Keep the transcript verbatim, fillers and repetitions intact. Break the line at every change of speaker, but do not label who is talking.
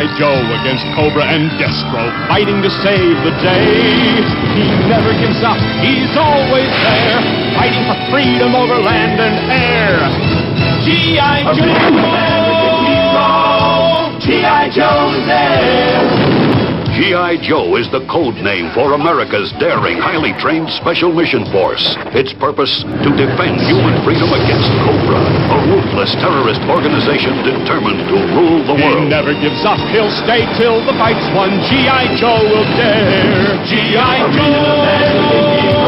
I. Joe against Cobra and Destro, fighting to save the day. He never gives up, he's always there, fighting for freedom over land and air. G I. Joe! G I. Joe's there!
G I. Joe is the code name for America's daring, highly trained Special Mission Force. Its purpose, to defend human freedom against Cobra, a ruthless terrorist organization determined to rule the world.
He never gives up, he'll stay till the fight's won. G I. Joe will dare. G I. Joe!